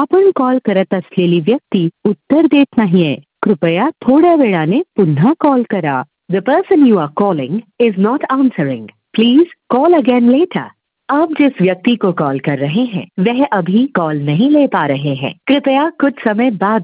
आपण कॉल करत असलेली व्यक्ती उत्तर देत नाहीये. कृपया थोड्या वेळाने पुन्हा कॉल करा. The person you are calling is not answering. Please call again later. आप जिस व्यक्ति को कॉल कर रहे हैं वह अभी कॉल नहीं ले पा रहे हैं. कृपया कुछ समय बाद